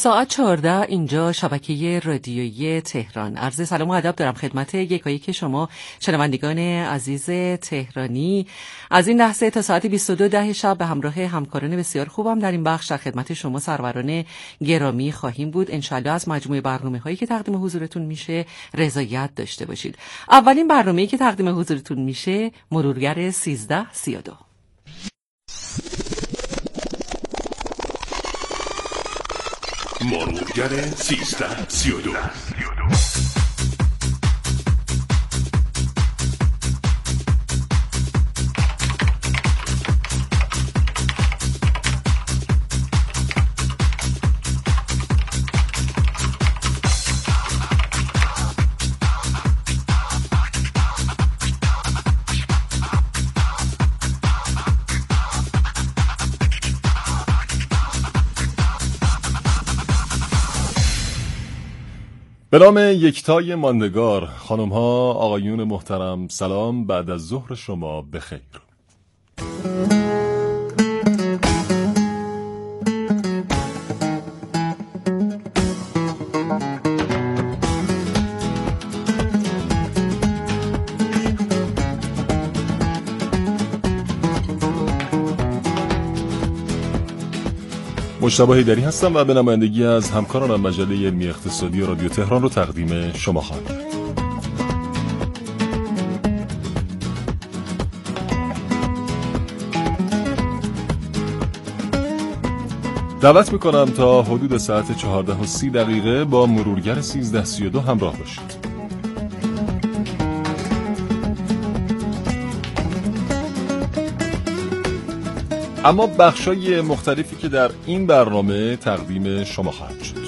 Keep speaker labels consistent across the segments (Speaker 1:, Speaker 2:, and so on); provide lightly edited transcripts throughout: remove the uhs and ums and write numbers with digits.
Speaker 1: ساعت 14 اینجا شبکه رادیویی تهران. عرض سلام و ادب دارم خدمت یکایک شما شنوندگان عزیز تهرانی. از این لحظه تا ساعت 22 شب به همراه همکاران بسیار خوبم در این بخش در خدمت شما سروران گرامی خواهیم بود. انشالله از مجموعه برنامه‌هایی که تقدیم حضورتون میشه رضایت داشته باشید. اولین برنامه‌ای که تقدیم حضورتون میشه مرورگر 1332.
Speaker 2: مرورگر 1332.
Speaker 3: به نام یکتای ماندگار، خانم ها آقایون محترم، سلام بعد از ظهر شما بخیر. مجتبی حیدری هستم و به نمایندگی از همکارانم مجله علمی اقتصادی رادیو تهران رو تقدیم شما خواهم کرد. دعوت میکنم تا حدود ساعت 14:30 با مرورگر 1332 همراه باشید. اما بخشای مختلفی که در این برنامه تقدیم شما خواهد شد.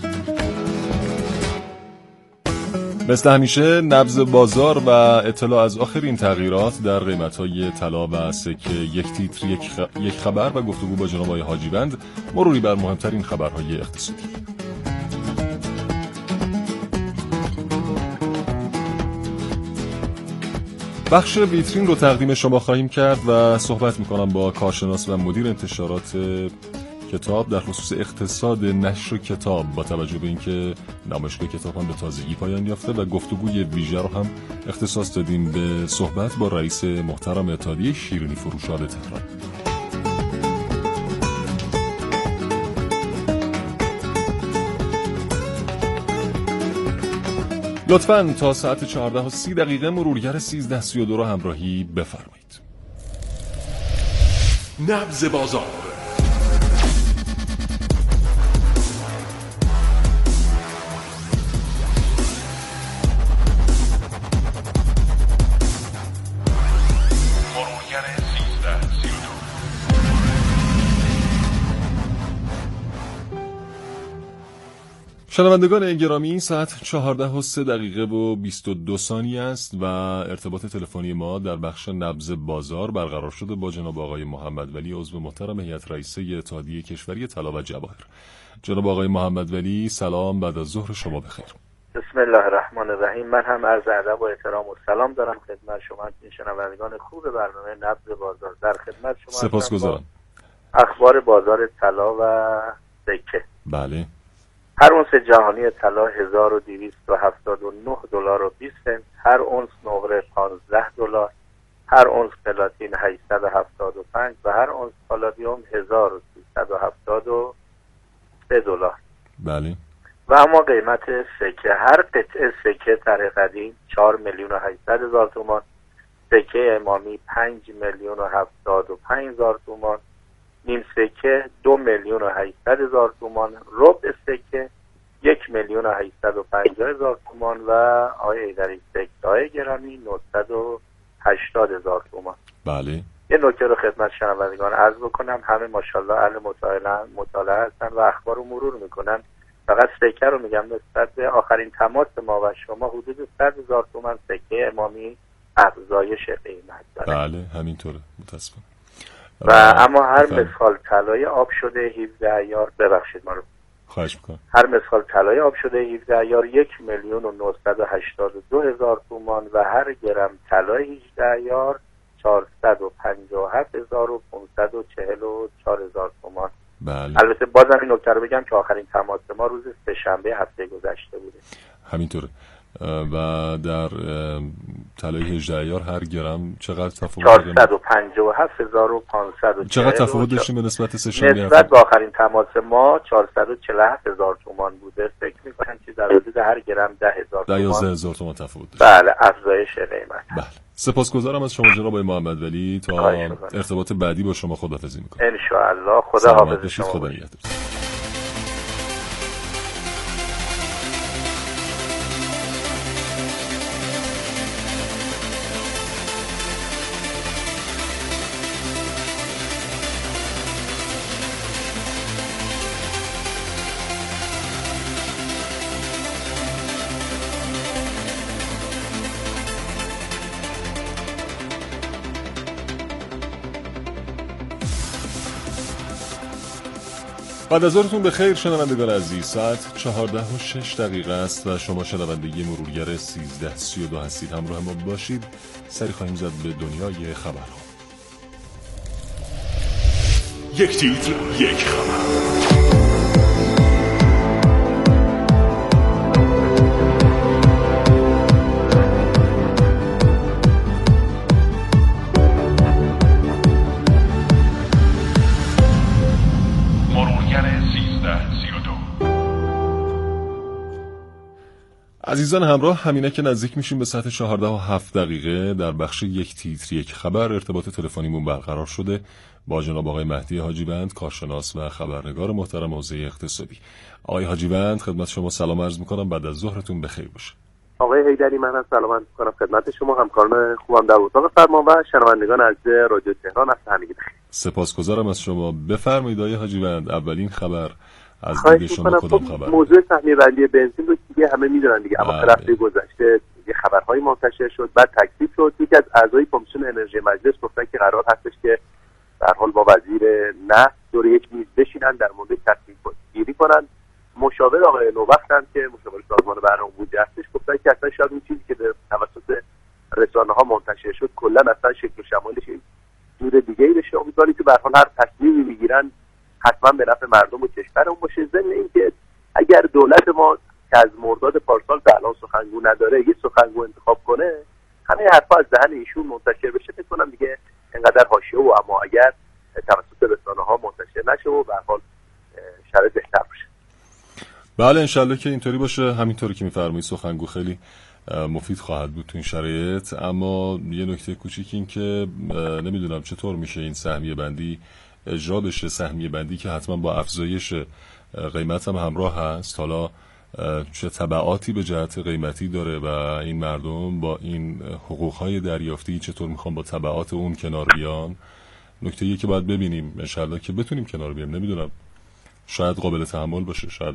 Speaker 3: مثل همیشه نبض بازار و اطلاع از آخرین تغییرات در قیمت‌های طلا و سکه، یک تیتر یک خبر و گفتگو با جناب آقای حاجی‌بند، مروری بر مهمترین خبرهای اقتصادی. بخش ویترین رو تقدیم شما خواهیم کرد و صحبت میکنم با کارشناس و مدیر انتشارات کتاب در خصوص اقتصاد نشر کتاب، با توجه به اینکه نمایشگاه کتاب هم به تازگی پایان یافته و گفتگوی ویژه رو هم اختصاص دادیم به صحبت با رئیس محترم اتحادیه شیرینی فروشان تهران. لطفاً تا ساعت 14:30 مرورگر 1332 رو همراهی بفرمایید.
Speaker 2: نبض بازار.
Speaker 3: شنوندگان گرامی، ساعت 14:03 و 22 ثانیه است و ارتباط تلفنی ما در بخش نبض بازار برقرار شده با جناب آقای محمد ولی، عضو محترم هیئت رئیسه اتحادیه کشوری طلا و جواهر. جناب آقای محمد ولی، سلام بعد از ظهر شما بخیر.
Speaker 4: بسم الله الرحمن الرحیم. من هم عرض ادب و احترام و سلام دارم خدمت شما شنوندگان خوب برنامه نبض بازار. در خدمت شما
Speaker 3: سپاسگزارم.
Speaker 4: اخبار بازار طلا و سکه.
Speaker 3: بله.
Speaker 4: هر اونس جهانی طلا $1279.20، هر اونس نقره $15، هر اونس پلاتین $875 و هر اونس پالادیوم $1373.
Speaker 3: بله.
Speaker 4: و اما قیمت سکه، هر قطعه سکه طرح قدیم 4,800,000 تومان، سکه امامی 5,075,000 تومان، نیم سکه 2,800,000 تومان، ربع سکه 1,850,000 تومان و آقای حیدری سکه‌های گرامی 980,000 تومان.
Speaker 3: بله.
Speaker 4: یه نکته رو خدمت شنوندگان عرض بکنم، همه ماشاءالله اهل مطالعه هستن و اخبار رو مرور میکنن. فقط سکه رو میگم، نسبت به آخرین تماس ما و شما حدود 100,000 تومان سکه امامی افزایش قیمت داره.
Speaker 3: بله همینطوره متاسفم.
Speaker 4: و اما هر مثال طلای آب شده 17 عیار، ببخشید ما رو
Speaker 3: خواهش میکنم، هر
Speaker 4: مثال طلای آب شده 17 عیار 1,982,000 تومان و هر گرم طلای 18 عیار 457,544,000 تومان
Speaker 3: بله.
Speaker 4: البته بازم این نکته رو بگم که آخرین تماس ما روز سه‌شنبه هفته گذشته بوده.
Speaker 3: همینطوره. و در طلای 18 ایار هر گرم چقدر تفاوت داره؟
Speaker 4: 457540.
Speaker 3: چقدر تفاوت داشتیم به نسبت سه‌شنبه؟
Speaker 4: نسبت به آخرین تماس ما 447000 تومان بوده. فکر می‌کنم که در حدود هر گرم 10000 تومان
Speaker 3: 11000 تومان تفاوت داشت.
Speaker 4: بله، افزایش قیمت.
Speaker 3: بله. سپاسگزارم از شما جناب آقای محمد ولی. تا ارتباط بعدی با شما خداحافظی می‌کنم.
Speaker 4: ان شاء الله. خدا حافظ شما.
Speaker 3: خدا نگهدار. بعد از ظهرتون بخیر شنوندگان عزیز. ساعت 14:06 است و شما شنونده مرورگر 1332 هستید. همراه ما باشید. سری خواهیم زد به دنیای خبرها.
Speaker 2: یک تیتر، یک خبر.
Speaker 3: عزیزان همراه، همینه که نزدیک میشیم به ساعت 14:07 در بخش یک تیتر یک خبر ارتباط تلفنیمون برقرار شده با جناب آقای مهدی حاجیوند، کارشناس و خبرنگار محترم حوزه اقتصادی. آقای حاجیوند خدمت شما سلام عرض میکنم، بعد از ظهرتون بخیر باشه.
Speaker 5: آقای حیدری من هم سلام عرض میکنم خدمت شما، همکاران خوبم در اتاق فرمان و شنوندگان عزیز رادیو تهران. از همگی بخیر.
Speaker 3: سپاسگزارم از شما. بفرمایید آقای حاجیوند، اولین خبر از دید شما کدام خبر؟
Speaker 5: موضوع سهمیه بندی بنزین رو دیگه همه میدونن دیگه، اما هفته گذشته یه خبرهای منتشر شد، بعد تکذیب شد. یکی از اعضای کمیسیون انرژی مجلس گفتن که قرار هستش که در حال با وزیر نفت دور یک میز بشینن در مورد تصمیم گیری کنن. مشاور آقای نوبخت هم که مشاور سازمان برنامه بودجه هستش گفتن که اصلا شاید اون چیزی که توسط رسانه‌ها منتشر شد کلا اصلا شکل و شمالش جور دیگه‌ای بشه. امیدواریم که به هر حال هر تصمیمی میگیرن حتما به نفع مردم و کشورمون باشه. ضمن اینکه اگر دولت ما که از مرداد پارسال تا الان سخنگو نداره یه سخنگو انتخاب کنه، همه حرفا از دهن ایشون منتشر بشه، فکر کنم دیگه انقدر حاشیه و اما اگر توسط رسانه‌ها منتشر نشه و به هر حال شرایط بهتر بشه.
Speaker 3: بله انشالله که اینطوری باشه. همینطوری که میفرمایید سخنگو خیلی مفید خواهد بود تو این شرایط. اما یه نکته کوچیک این که نمیدونم چطور میشه این سهمیه بندی اجرا بشه، سهمیه بندی که حتما با افزایش قیمت هم همراه هست. حالا چه تبعاتی به جهت قیمتی داره و این مردم با این حقوقهای دریافتی چطور میخوان با تبعات اون کنار بیان، نکته‌ایه که باید ببینیم انشالله که بتونیم کنار بیایم. نمیدونم شاید قابل تحمل باشه، شاید.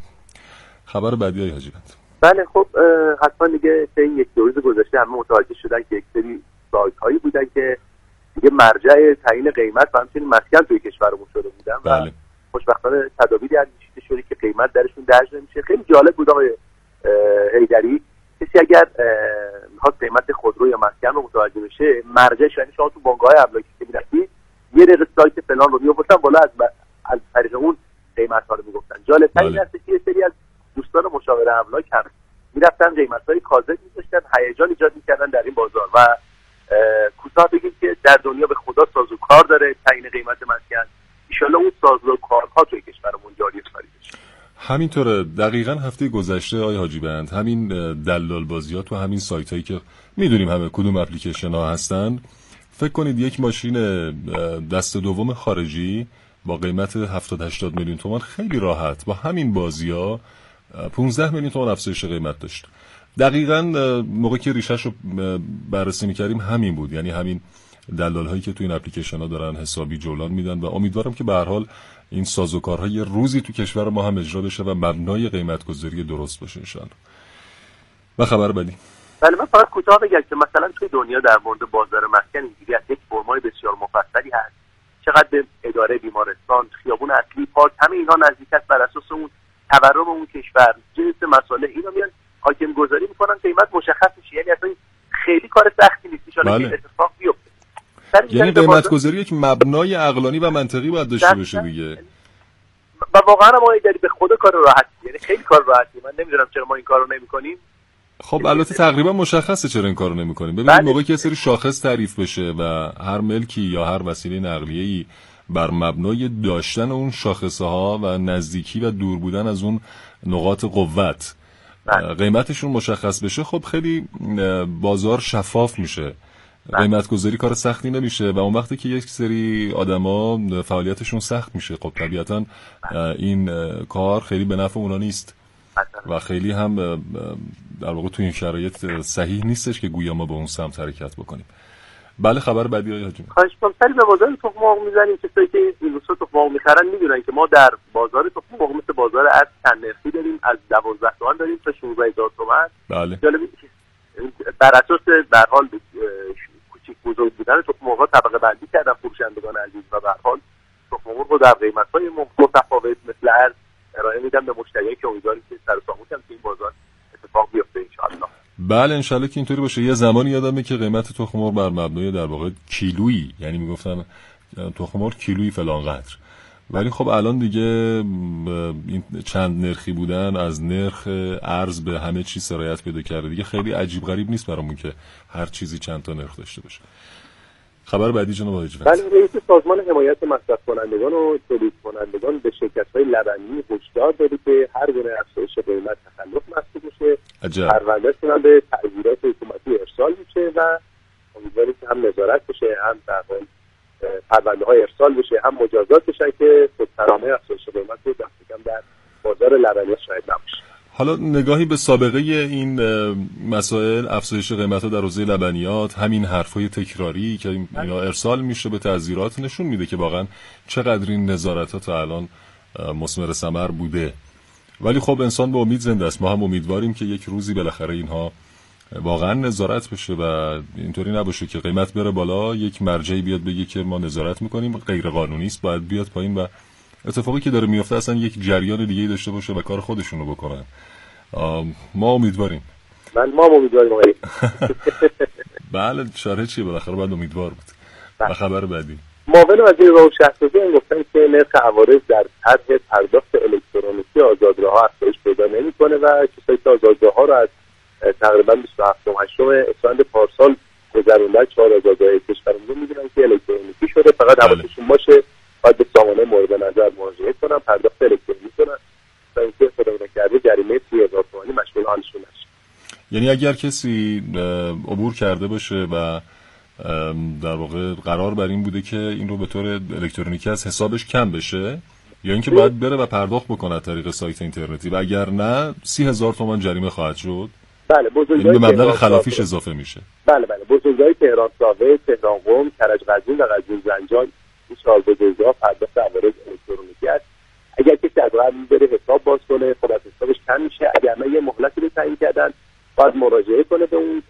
Speaker 3: خبر بعدی های حاجیوند.
Speaker 5: بله خب حتما دیگه این یک دو روز گذشته همه متوجه شدن که یک سری سایت هایی بودن که دیگه مرجع تعیین قیمت و همچنین مسکن توی کشورمون شده بودن.
Speaker 3: بله.
Speaker 5: و خوشبختانه تدابیری انجام شده که قیمت درشون درج نمیشه. خیلی جالب بود آقای حیدری، کسی اگر میخواد قیمت خودرو یا مسکن رو متوجه بشه، مرجعش یعنی شما تو بانک‌های املاکی که می‌رفتید یه دقیقه سایت فلان رو می‌آوردن بالا، از طریق اون قیمت‌ها رو میگفتن. جالب‌تر این است که یه سری از دوستان مشاور املاک هم میرفتن قیمت‌های کاذب می‌ذاشتن، هیجان ایجاد می‌کردن در این بازار. و کوتاه بگیم که در دنیا به خدا سازوکار داره تعیین قیمت مسکن، ان شاءالله اون سازوکارها توی کشورمون جاری سازی بشه.
Speaker 3: همینطوره. دقیقاً هفته گذشته آقای حاجیوند همین دلال بازیات و همین سایتایی که میدونیم همه کدوم اپلیکیشن ها هستن، فکر کنید یک ماشین دست دوم خارجی با قیمت 70-80 میلیون تومان خیلی راحت با همین بازی‌ها 15 میلیون تومان افزایش قیمت داشت. دقیقاً موقعی که ریشش رو بررسی می‌کردیم همین بود، یعنی همین دلال‌هایی که تو این اپلیکیشن‌ها دارن حسابی جولان میدن و امیدوارم که به هر حال این سازوکارها یه روزی تو کشور ما هم اجرا بشه و مبنای قیمت‌گذاری درست باشه ان شاءالله. و خبر بعدی.
Speaker 5: بله من فقط کوتاه بگم که مثلا توی دنیا در مورد بازار مسکن اینجوری از یک فرمای بسیار مفصلی هست، چقدر به اداره بیمارستان، خیابون اصلی، پارک، همه اینها نزدیک است. بر اساس اون تورم اون کشور، جنس مسائل اینا میان حاکم گذاری میکنن، قیمت مشخص میشه. یعنی اصلا خیلی کار سختی نیست ان شاءالله که اتفاق بیفته.
Speaker 3: یعنی قیمت گذاری یک مبنای عقلانی و منطقی باید داشته باشه دیگه.
Speaker 5: و واقعا ما داری به خود کار راحت، یعنی خیلی کار راحتی. من نمیدونم چرا ما این کارو نمی‌کنیم.
Speaker 3: خب البته تقریبا مشخصه چرا این کارو نمی‌کنیم. ببینید موقعی که سری شاخص تعریف بشه و هر ملکی یا هر وسیله نقلیه‌ای بر مبنای داشتن اون شاخصه‌ها و نزدیکی و دور بودن از اون نقاط قوت قیمتشون مشخص بشه، خب خیلی بازار شفاف میشه، قیمت گذاری کار سختی نمیشه و اون وقتی که یک سری آدما فعالیتشون سخت میشه، خب طبیعتا این کار خیلی به نفع اونا نیست و خیلی هم در واقع تو این شرایط صحیح نیستش که گویا ما به اون سمت حرکت بکنیم. بله خبر بعدی آقای حاجی.
Speaker 5: خواهش می‌کنم. سری به بازار تخم مرغ می‌زنیم. کسایی که این روزا تخم مرغ می‌خرن می‌دونن که ما در بازار تخم مرغ مثل بازار ارز چند نرخی داریم، از 12 تومن داریم تا 16000 تومن.
Speaker 3: بله.
Speaker 5: جالبه بر اساس در حال کوچیک بزرگ بودن تخم مرغ‌ها طبقه بندی کردن فروشندگان عزیز و به هر حال تخم مرغ رو در قیمت‌های متفاوت مثل ارز ارائه میدن به مشتریایی که امیدواریم که سر و سامون هم تو این بازار اتفاق بیفته ان شاءالله.
Speaker 3: بله انشالله که اینطوری باشه. یه زمانی یادمه که قیمت تخم مرغ بر مبنای در واقع کیلویی، یعنی میگفتن تخم مرغ کیلویی فلان قدر، ولی خب الان دیگه این چند نرخی بودن از نرخ ارز به همه چیز سرایت پیدا کرده دیگه. خیلی عجیب غریب نیست برامون که هر چیزی چند تا نرخ داشته باشه. خبر بعدی جناب آقای جواد.
Speaker 5: بله، رئیس سازمان حمایت مصرف کنندگان و تولید کنندگان به شرکت‌های لبنی هشدار داده که هر گونه افزایش قیمت تخلف محسوب میشه. پرونده‌شون هم به تعزیرات حکومتی ارسال میشه و امیدواریم که هم نظارت بشه، هم در واقع پرونده‌های ارسال بشه، هم مجازات بشن که خودسرانه افزایش قیمت رو دست کم در بازار لبنیات شاهد نباشه.
Speaker 3: حالا نگاهی به سابقه این مسائل افزایش قیمت‌ها در حوزه لبنیات، همین حرفای تکراری که اینا ارسال میشه به تعزیرات نشون میده که واقعا چقدر این نظارت‌ها تا الان مثمر ثمر بوده. ولی خب انسان با امید زنده است. ما هم امیدواریم که یک روزی بالاخره اینها واقعا نظارت بشه و اینطوری نباشه که قیمت بره بالا یک مرجعی بیاد بگه که ما نظارت می‌کنیم، غیر قانونی است، باید بیاد پایین و اتفاقی که داره میفته اصلا یک جریان دیگه‌ای داشته باشه و کار خودشونو بکنن. ما امیدواریم.
Speaker 5: ما امیدواریم آقای.
Speaker 3: بله شرح چیه، بالاخره باید امیدوار بود. و خبر بعدی.
Speaker 5: معاون وزیر راه و شهرسازی گفتن که نرخ عوارض در طرح پرداخت الکترونیکی آزادراه‌ها افزایش پیدا نمی‌کنه و کسایی که آزادراه‌ها رو از تقریبا 27 اسفند پارسال گذروندن 4 آزادراه کشورمون می‌دونن که الکترونیکی شده. فقط حواسشون باشه باید به سامانه مورد نظر مراجعه کنن، پرداخت الکترونیکی کنن تا اینکه خدای نکرده جریمه 30,000 تومانی مشمول آنشون نشه.
Speaker 3: یعنی اگر کسی عبور کرده باشه و در واقع قرار بر این بوده که این رو به طور الکترونیکی از حسابش کم بشه، یا اینکه باید بره و پرداخت بکنه از طریق سایت اینترنتی و اگر نه 30,000 تومان جریمه خواهد شد.
Speaker 5: بله،
Speaker 3: بزرگراه به مبلغ خلافیش اضافه میشه.
Speaker 5: بله بزرگراه تهران ساوه، تهران قم، کرج قزوین و قزوین زنجان این 4 بزرگراه پرداخت عوارض الکترونیکی است. اگر کسی از قبل بره حساب باز کنه خود از حسابش کم میشه. اگر نه یه مهلتی رو تعیین کردن باید مراجعه کنه به اون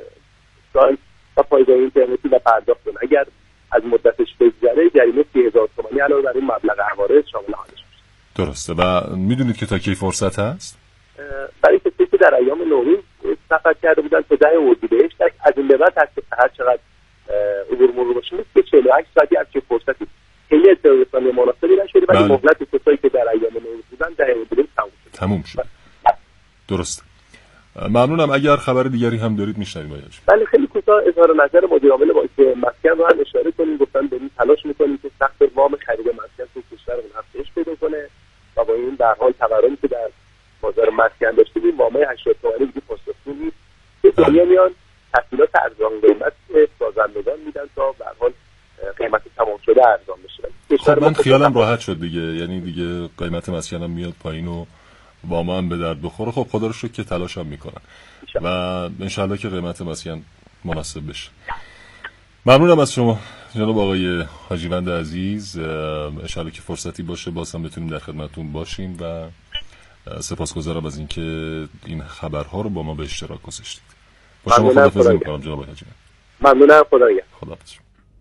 Speaker 5: سایت و پایگاه اینترنتی و پرداخت کنه. اگر از مدتش بگذره جریمه 30,000 تومانی علاوه بر این مبلغ عوارض شامل حالش میشه.
Speaker 3: درسته. و میدونید که تا کی فرصت هست؟
Speaker 5: برای کسی که در ایام نوروز سفر کرده بودن تا 10 اردیبهشت از این به بعد هر چقدر عبور مرور باشه نیست که 48 ساعتی از چه فرصتی خیلی اطلاعاتی مناسبی نشده ولی مهلت کسایی که در ایام نوروز بودن 10 اردیبهشت
Speaker 3: تموم شد. درسته. ممنونم. اگر خبر دیگری هم دارید میشنویم.
Speaker 5: بله خیلی کوتاه اظهار نظر مدیر عامل بانک مسکن رو هم اشاره کنیم. گفتن داریم تلاش می‌کنیم که سقف وام خرید مسکن تو کشورمون افزایش پیدا کنه و با این در حال تورمی که در بازار مسکن داشته بودیم وامای 80 تومانی دیگه پاسخگو نیست. که دنیا میان تسهیلات ارزان قیمت سازندگان میدن تا به هر حال قیمت تمام شده ارزان بشه.
Speaker 3: خب من خیالم راحت شد دیگه، یعنی دیگه قیمت مسکنم میاد پایین و با ما هم به درد بخوره. خب خدا رو شکر که تلاش هم میکنن و انشالله که قیمت مسکن مناسب بشه. ممنونم از شما جناب آقای حاجیوند عزیز. انشالله که فرصتی باشه باز هم بتونیم در خدمتتون باشیم و سپاسگزارم از اینکه این خبرها رو با ما به اشتراک گذاشتید. با شما خداحافظی میکنم جناب آقای حاجیوند.
Speaker 5: ممنونم.
Speaker 3: خداحافظ.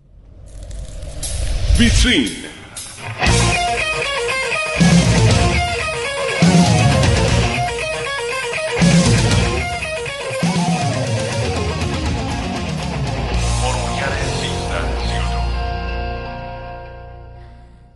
Speaker 2: ویترین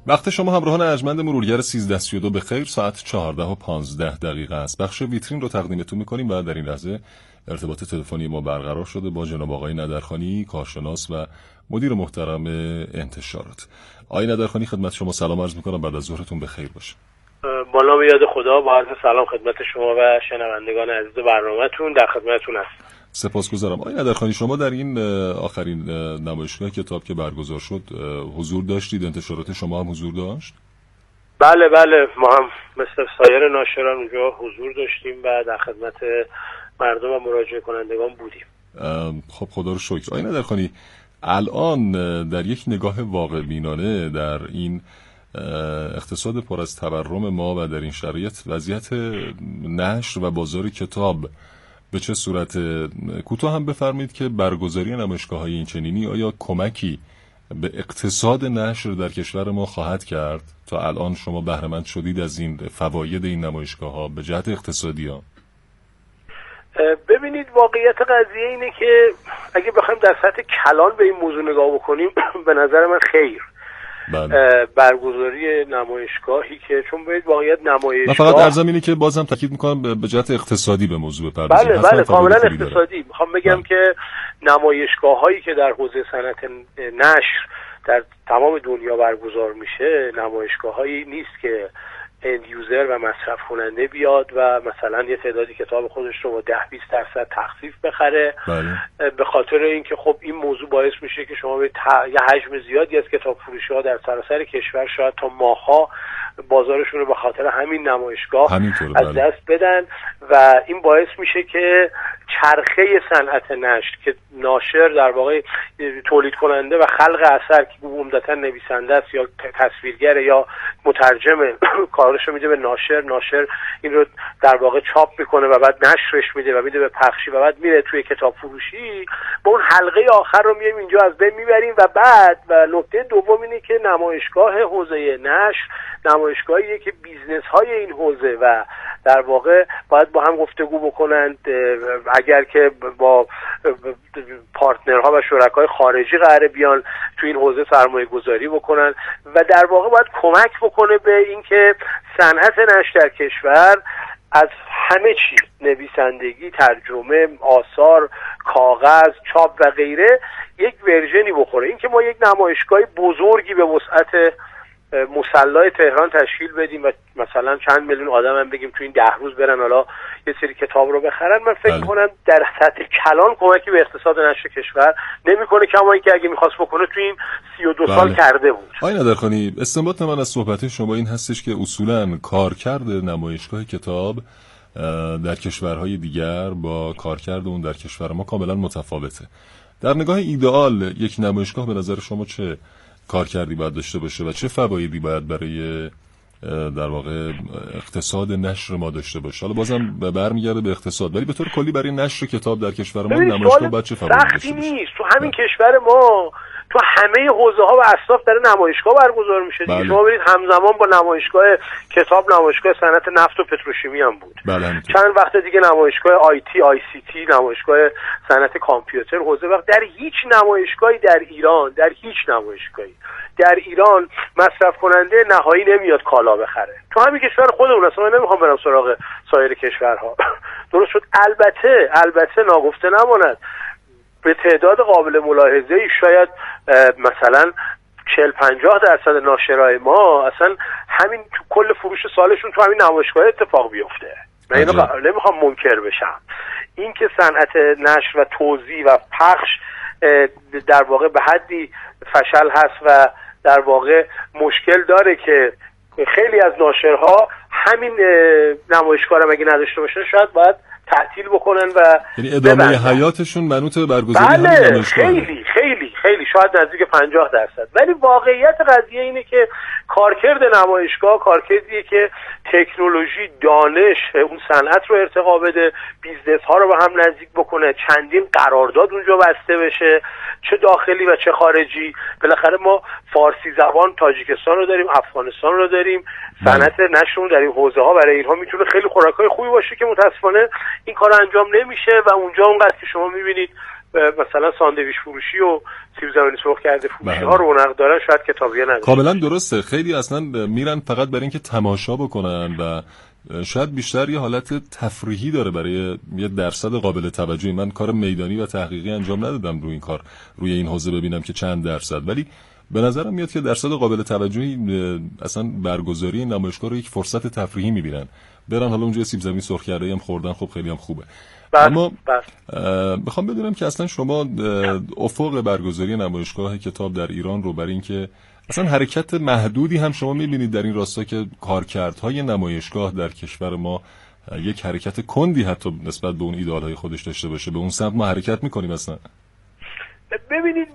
Speaker 3: وقت شما همراهان ارجمند مرورگر 1332 به خیر. ساعت 14:15 است. بخش ویترین رو تقدیمتون میکنیم و در این لحظه ارتباط تلفنی ما برقرار شده با جناب آقای ندرخانی، کارشناس و مدیر محترم انتشارات. آقای ندرخانی، خدمت شما سلام عرض میکنم، بعد از ظهرتون به خیر باشه.
Speaker 6: با نام یاد خدا، با عرض سلام خدمت شما و شنوندگان عزیز برنامه‌تون، در خدمتتون هستم.
Speaker 3: سپاسگزارم. آقای ندرخانی، شما در این آخرین نمایشگاه کتاب که برگزار شد حضور داشتید؟ انتشارات شما هم حضور داشت؟
Speaker 6: بله، ما هم مثل سایر ناشران اونجا حضور داشتیم و در خدمت مردم و مراجعه کنندگان بودیم.
Speaker 3: خب خدا رو شکر. آقای ندرخانی، الان در یک نگاه واقع بینانه در این اقتصاد پر از تورم ما و در این شرایط وضعیت نشر و بازار کتاب به چه صورت؟ کوتاه هم بفرمایید که برگزاری نمایشگاه‌های این چنینی آیا کمکی به اقتصاد نشر در کشور ما خواهد کرد؟ تا الان شما بهره مند شدید از این فواید این نمایشگاه‌ها به جهت اقتصادی ها؟
Speaker 6: ببینید، واقعیت قضیه اینه که اگه بخوایم در سطح کلان به این موضوع نگاه بکنیم به نظر من خیر. برگزاری نمایشگاهی که چون باید واقعیت نمایشگاه،
Speaker 3: من فقط عرضم اینه که بازم تاکید میکنم به جهت اقتصادی به موضوع بپردازیم.
Speaker 6: بله کاملا اقتصادی. میخوام بگم که نمایشگاه هایی که در حوزه صنعت نشر در تمام دنیا برگزار میشه نمایشگاه هایی نیست که اند یوزر و مصرف کننده بیاد و مثلا یه تعدادی کتاب خودش رو با 10-20% تخفیف بخره. به خاطر اینکه خب این موضوع باعث میشه که شما یه حجم زیادی از کتاب فروشی ها در سراسر کشور شاید تا ماها بازارشون رو به خاطر همین نمایشگاه از دست بدن و این باعث میشه که چرخه صنعت نشر که ناشر در واقع تولید کننده و خلق اثر که عمدتاً نویسنده است یا تصویرگر یا مترجم کارش رو میده به ناشر این رو در واقع چاپ میکنه و بعد نشرش میده و میده به پخشی و بعد میره توی کتاب فروشی، با اون حلقه آخر رو میایم اینجا از بین میبریم. و بعد و نکته دوم اینه که نمایشگاه حوزه نشر نمایشگاهیه که بیزنس های این حوزه و در واقع باید با هم گفتگو بکنند. اگر که با پارتنرها و شرکای خارجی قراره بیان تو این حوزه سرمایه گذاری بکنن و در واقع باید کمک بکنه به اینکه صنعت نشر در کشور از همه چی، نویسندگی، ترجمه، آثار، کاغذ، چاپ و غیره، یک ورژنی بخوره. اینکه ما یک نمایشگاه بزرگی به وسعت مصلی تهران تشکیل بدیم و مثلا چند میلیون آدم هم بگیم تو این 10 روز برن حالا یه سری کتاب رو بخرن، من فکر می‌کنم در سطح کلان کمکی به اقتصاد نشر کشور نمی‌کنه، کما اینکه اگه می‌خواست بکنه تو این 32 سال کرده بود.
Speaker 3: آقای ندرخانی، استنباط من از صحبت شما این هستش که اصولاً کارکرد نمایشگاه کتاب در کشورهای دیگر با کارکرد اون در کشور ما کاملا متفاوته. در نگاه ایدئال یک نمایشگاه به نظر شما چه کارکردی باید داشته باشه و چه فوایدی باید برای در واقع اقتصاد نشر ما داشته باشه؟ حالا بازم برمیگرده به اقتصاد، ولی به طور کلی برای نشر کتاب در کشور ما نمایشگاه باید چه فوایدی داشته باشه؟ نیست.
Speaker 6: تو همین کشور ما تو همه حوزه ها و اصناف داره نمایشگاه برگزار میشه. شما برید همزمان با نمایشگاه کتاب نمایشگاه صنعت نفت و پتروشیمی هم بود. چند وقت دیگه نمایشگاه آی سی تی، نمایشگاه صنعت کامپیوتر حوزه وقت. در هیچ نمایشگاهی در ایران مصرف کننده نهایی نمیاد کالا بخره. تو همین کشور خودمون اصلا نمیخوام برم سراغ سایر کشورها. درست شد. البته ناگفته نماند به تعداد قابل ملاحظه‌ای شاید مثلا 40-50% ناشرای ما اصلا همین تو کل فروش سالشون تو همین نمایشگاه اتفاق بیفته. من اینو نمیخوام منکر بشم. این که صنعت نشر و توزیع و پخش در واقع به حدی فشل هست و در واقع مشکل داره که خیلی از ناشرها همین نمایشگاه رو اگه نداشته باشن شاید باید تعطیل بکنن و
Speaker 3: یعنی ادامه حیاتشون منوط به برگزاری همین نمایشگاه.
Speaker 6: خیلی شاید نزدیک 50%. ولی واقعیت قضیه اینه که کارکرد نمایشگاه کارکردیه که تکنولوژی، دانش، اون صنعت رو ارتقا بده، بیزنس ها رو با هم نزدیک بکنه، چندین قرارداد اونجا بسته بشه، چه داخلی و چه خارجی. بالاخره ما فارسی زبان تاجیکستان رو داریم، افغانستان رو داریم. صنعت نشر در این حوزه ها برای اینها میتونه خیلی خوراکای خوبی باشه که متاسفانه این کار انجام نمیشه و اونجا اونقدر که شما میبینید مثلا ساندویچ فروشی و سیب زمینی سرخ کرده فروشی ها رونق دارن، شاید کتابیا نداره.
Speaker 3: کاملا درسته. خیلی اصلا میرن فقط برای اینکه تماشا بکنن و شاید بیشتر یه حالت تفریحی داره برای یه درصد قابل توجهی. من کار میدانی و تحقیقی انجام ندادم روی این کار، روی این حوزه ببینم که چند درصد، ولی به نظرم میاد که درصد قابل توجهی اصلا برگزاری نمایشگاه رو یک فرصت تفریحی میبینن، برن حالا اونجا سیب زمینی سرخ کرده هم خوردن، خب خیلی هم خوبه. اما میخوام بدونم که اصلا شما افق برگزاری نمایشگاه کتاب در ایران رو برای اینکه اصلا حرکت محدودی هم شما میبینید در این راستا که کارکردهای نمایشگاه در کشور ما یک حرکت کندی حتی نسبت به اون ایدئالهای خودش داشته باشه، به اون سمت ما حرکت میکنیم اصلا؟
Speaker 6: ببینید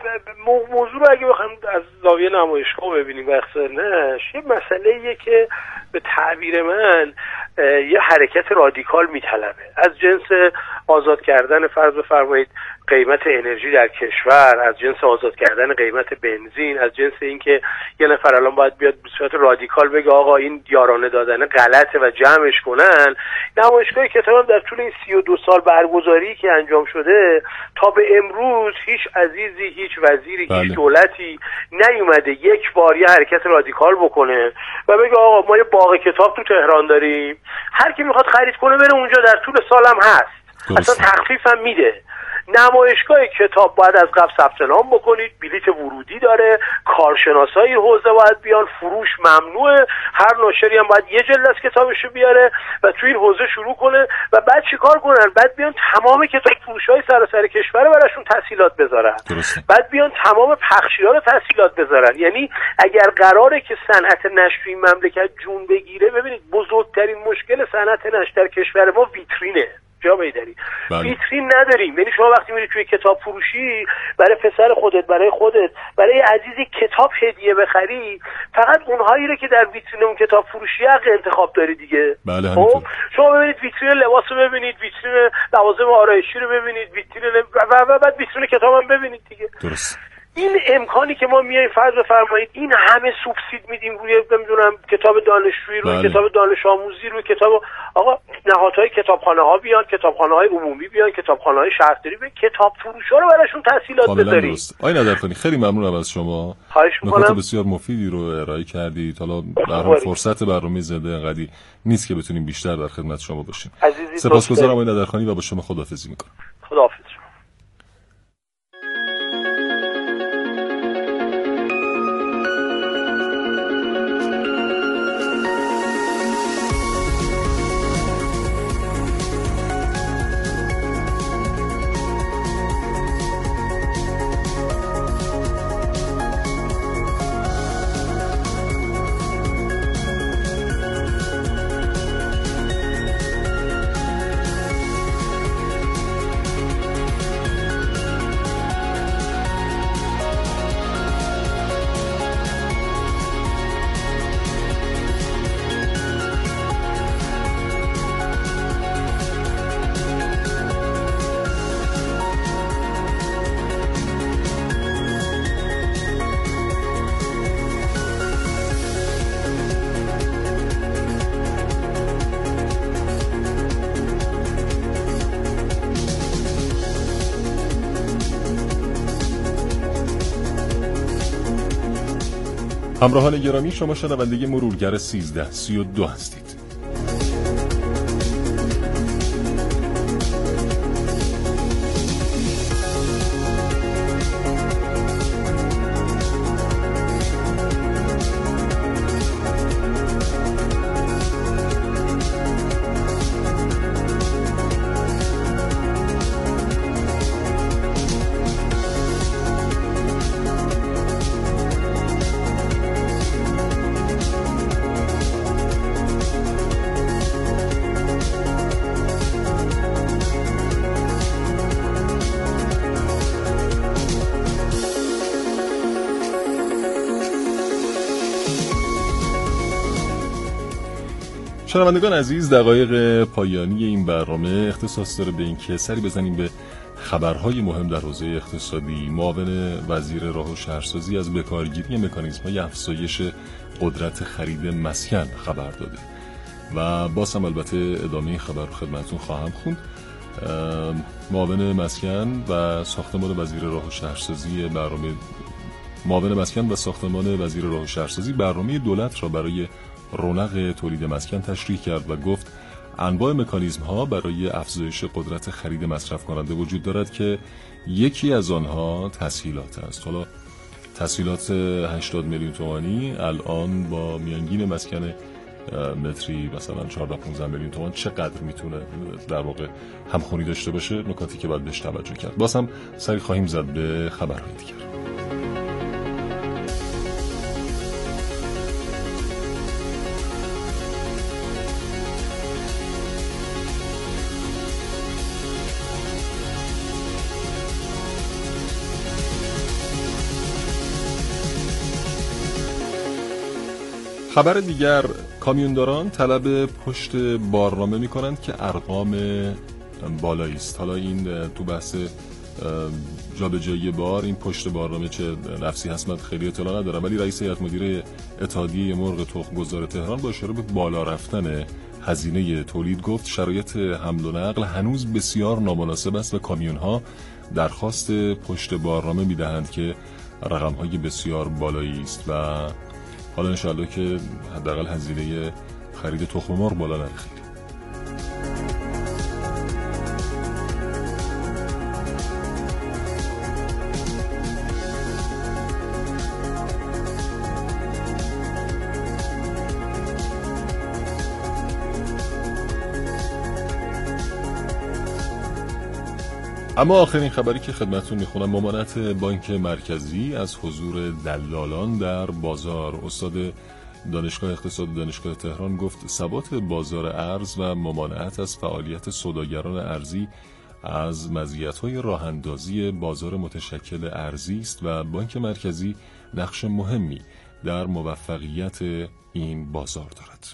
Speaker 6: موضوع رو اگه بخوایم از زاویه نمایشگاه ببینیم بحثنش، یه مسئله‌ایه که به تعبیر من یه حرکت رادیکال میطلبه، از جنس آزاد کردن فرض بفرمایید قیمت انرژی در کشور، از جنس آزاد کردن قیمت بنزین، از جنس اینکه یه نفر الان باید بیاد به صورت رادیکال بگه آقا این یارانه دادن غلطه و جمعش کنن. نمایشگاه کتاب در طول این 32 سال برگزاری که انجام شده تا به امروز هیچ عزیزی، هیچ وزیری، هیچ دولتی نیومده یک بار یه حرکت رادیکال بکنه و بگه آقا ما یه باغ کتاب تو تهران داریم، هر کی میخواد خرید کنه بره اونجا، در طول سالم هست، اصلا تخفیف هم میده. نمایشگاه کتاب باید از قبل ثبت نام بکنید، بلیت ورودی داره، کارشناسای حوزه باید بیان، فروش ممنوعه، هر ناشری هم باید یه جلد از کتابشو بیاره و توی این حوزه شروع کنه و بعد چیکار کنن؟ بعد بیان تمام کتاب فروشای سراسر کشور براشون تسهیلات بذارن، بعد بیان تمام پخشی‌ها رو تسهیلات بذارن. یعنی اگر قراره که صنعت نشر این مملکت جون بگیره، ببینید بزرگترین مشکل صنعت نشر در کشور ما ویترینه. جا بیداری ویترین نداریم. یعنی شما وقتی میری توی کتاب فروشی برای پسر خودت، برای خودت، برای عزیزی کتاب هدیه بخری، فقط اونهایی رو که در ویترین اون کتاب فروشی حق انتخاب داری دیگه.
Speaker 3: بله
Speaker 6: خب شما ببینید ویترین لباس رو ببینید، ویترین لوازم آرایشی رو ببینید، ویترین و بعد ویترین کتاب هم ببینید دیگه.
Speaker 3: درست.
Speaker 6: این امکانی که ما میایم فرض بفرمایید این همه سوبسید میدیم روی نمیدونم کتاب دانشجویی، روی کتاب دانش آموزی، روی کتاب، آقا نهادهای کتابخانه ها بیان، کتابخانه های عمومی بیان، کتابخانه های شهرداری بیان، کتاب فروشا رو براشون تسهیلات بذارید.
Speaker 3: آقای ندرخانی خیلی ممنونم از شما، نکات بسیار مفیدی رو ارائه کردید. حالا برای فرصت برنامه زنده انقدی نیست که بتونیم بیشتر در خدمت شما باشیم. سپاسگزارم آقای ندرخانی و با شما خداحافظی میکنم.
Speaker 6: خداحافظ.
Speaker 3: همراهان گرامی، شما شنونده مرورگر 1332 هستید. شنوندگان عزیز، دقایق پایانی این برنامه اختصاص داره به این که سری بزنیم به خبرهای مهم در حوزه اقتصادی. معاون وزیر راه و شهرسازی از بکارگیری مکانیزم‌های افزایش قدرت خرید مسکن خبر داده و باز هم البته ادامه خبر رو خدمتتون خواهم خوند. معاون مسکن و ساختمان وزیر راه و شهرسازی برنامه دولت را برای رونق تولید مسکن تشریح کرد و گفت انواع مکانیزم ها برای افزایش قدرت خرید مصرف کننده وجود دارد که یکی از آنها تسهیلات است. حالا تسهیلات 80 میلیون تومانی الان با میانگین مسکن متری مثلا 14-15 میلیون تومان چقدر میتونه در واقع همخوانی داشته باشه؟ نکاتی که باید بهش توجه کرد. باز هم سری خواهیم زد به خبرهای دیگر. خبر دیگر، کامیونداران طلب پشت بارنامه میکنند که ارقام بالایی است. حالا این تو بحث جابجایی بار، این پشت بارنامه چه نفسی هست من خیلی اطلاع ندارم، ولی رئیس هیئت مدیره اتحادیه مرغ تخم‌گذار تهران با اشاره به بالا رفتن هزینه تولید گفت شرایط حمل و نقل هنوز بسیار نامناسب است و کامیون‌ها درخواست پشت بارنامه میدهند که رقم‌های بسیار بالایی است و حالا انشاءالله که حداقل هزینه خرید تخم مرغ بالا نره خیلی. اما آخرین خبری که خدمتتون میخونم، ممانعت بانک مرکزی از حضور دلالان در بازار. استاد دانشگاه اقتصاد دانشگاه تهران گفت ثبات بازار ارز و ممانعت از فعالیت سوداگران ارزی از مزیت‌های راه‌اندازی بازار متشکل ارزی است و بانک مرکزی نقش مهمی در موفقیت این بازار دارد.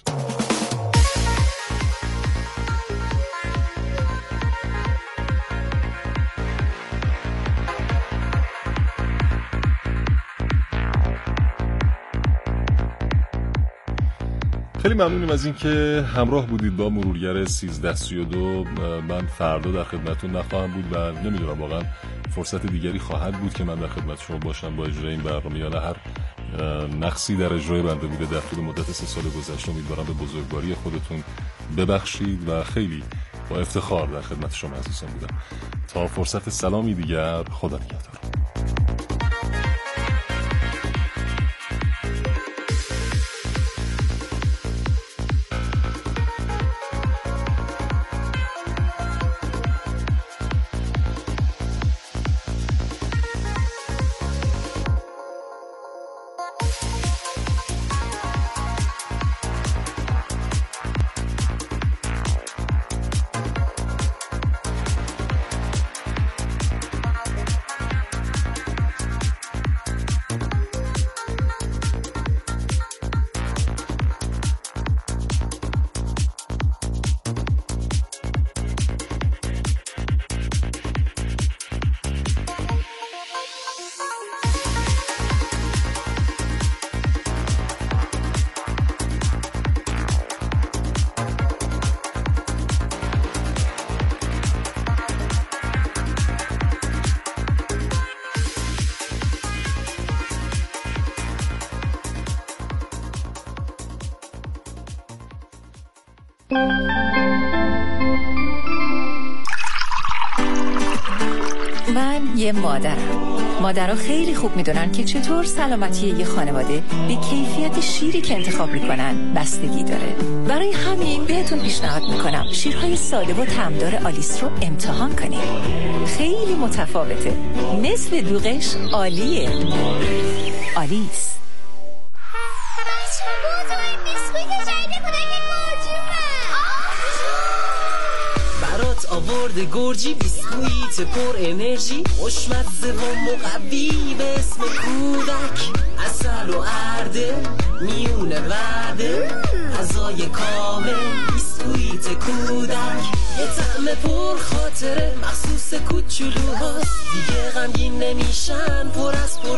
Speaker 3: خیلی ممنونیم از این که همراه بودید با مرورگر 1332. من فردا در خدمتتون نخواهم بود و نمیدونم واقعا فرصت دیگری خواهد بود که من در خدمت شما باشم با اجرای این برنامه یا نه. هر نقصی در اجرای بنده بوده در طول مدت 3 سال گذشته امیدوارم به بزرگواری خودتون ببخشید و خیلی با افتخار در خدمت شما عزیزان بودم. تا فرصت سلامی دیگر، خدا نگهدار.
Speaker 7: من یه مادرها خیلی خوب میدونن که چطور سلامتی یه خانواده به کیفیت شیری که انتخاب میکنن بستگی داره. برای همین بهتون پیشنهاد میکنم شیرهای ساده و طعمدار آلیس رو امتحان کنید. خیلی متفاوته، مثل دوغش عالیه. آلیس.
Speaker 8: آورده گرجی بیسکویت پر انرژی، خوشمزه و مقوی به اسم کودک، عسل و ارده میونه ورده، غذای کامل بیسکویت کودک، یه طعم پر خاطره مخصوص کوچولوهاست، دیگه غمگین نمیشن، پر از